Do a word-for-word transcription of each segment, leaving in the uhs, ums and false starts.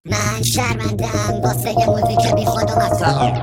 من شرمندم واسه یه موزیک بی خود و مثلا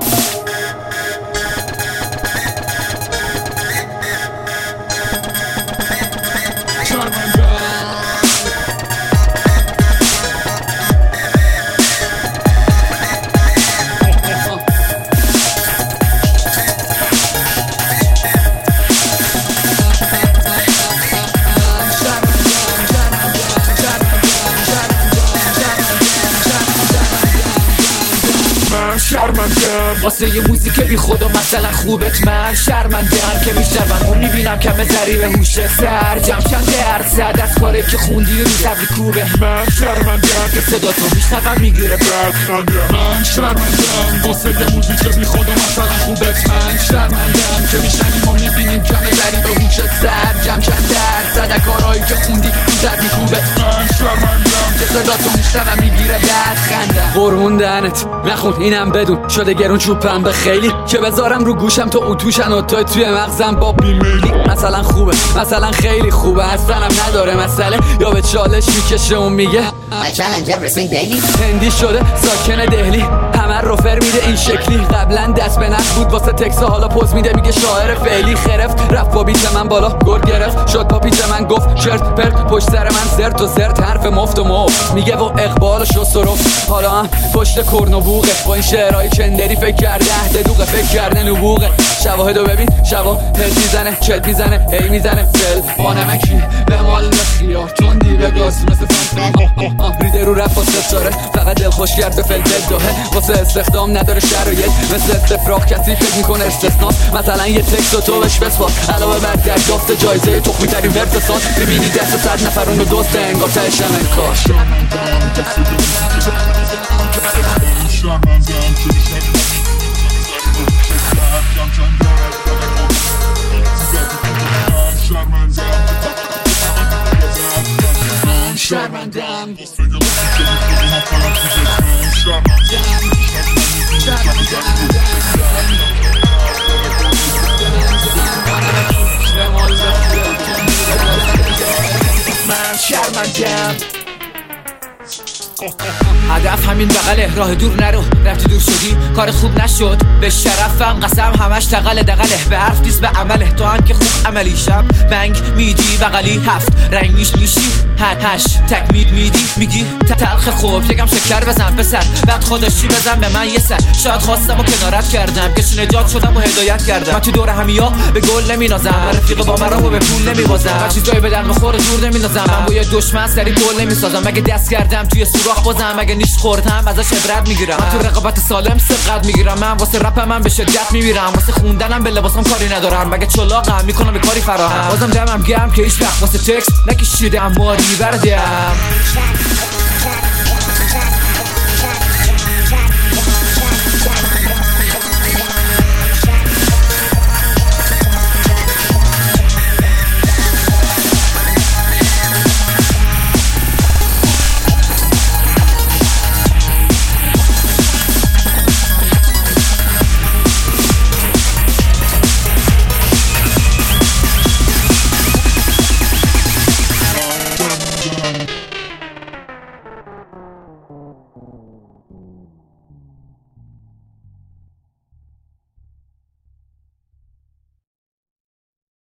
شرمندم واسه یه موزیک بی خود و مثلا خوبت. من شرمندم که میشنون اون میبینم کم ذریب هوش سر جمع چند درصد از کاری که خوندی رو تبری کوبه. من شرمندم که صدا تو میشنون میگیره برخنده. من شرمندم واسه یه موزیک بی خود و مثلا خوبت. من شرمندم که میشنیم و میبینیم کم ذریب هوش سر جمع چند درصد از کارهایی که خوندی رو تبری کوبه. من شرمندم که صدا تو میشنون میگیره برخنده. قربون دهنت نخون اینم بدون شده گرون چوبم به خیلی که بذارم رو گوشم تو اوتوشن و توی توی مغزم با بیمیلی. مثلا خوبه مثلا خیلی خوبه اصلا نداره مسئله یا به چالش میکشه و میگه هندی شده ساکن دهلی همه رو فر میده این شکلی. قبلا دست به نخ بود واسه تکسا حالا پوز میده میگه شاعر فعلی. خرفت رفت با بیت من بالا گل گرفت شد با پیچ من گفت چرت پرت پشت سر من زرت و زرت حرف مفت و مفت میگه و اقبال شو سرفت. حالا هم پشت کرن و بوقه با این شعرهای چندری فکر کرده ددوقه فکر کرده نبوغه. شواهدو ببین شواهد میزنه چت میزنه هی میزنه فل آنمکی به مال خیار تندی به گاز مثل فن ریده رو رفت واسه ستاره فقط دل خوش کرد به فل بداهه واسه استخدام نداره شرایط مثل استفراغ کسی فکر میکنه استثناست. مثلا یه تکست و تو بهش بسپار علاوه بر دریافت جایزه تخمی ترین ورسسان میبینی دست صد نفر اون رو دوست انگار تهشم انکار. شرمندم من شرمندم هدف همین بغله راه دور نرو رفتی دور شدی کار خوب نشد به شرفم قسم همش تقله دقله به حرف نیست به عمله تو هم که خوب عملی شب بنگ میدی بغلی هفت رنگ میش میشی هش تک مید میدی میگی تلخ خوب یکم شکر بزن پسر بعد خودشی بزن به من یه سر شاید خواستم و کنارت کردم که نجات شدم و هدایت کردم. من تو دور همیا به گل نمینازم رفیق با مرا و به پول نمیبازم من چیزایی به دل میخوره دور نمیندازم من با یه دشمن سری گل نمیسازم مگه دست کردم توی سوراخ بازم مگه نیش خوردم ازش عبرت میگیرم. من تو رقابت سالم سبقت میگیرم من واسه رپم من به شدت میمیرم واسه خوندنم به لباسم کاری ندارم مگه چلاقم میکنم به کاری فراهم بازم دمم گرم که هیچ وقت واسه تکست نکشیدم ماری بردم.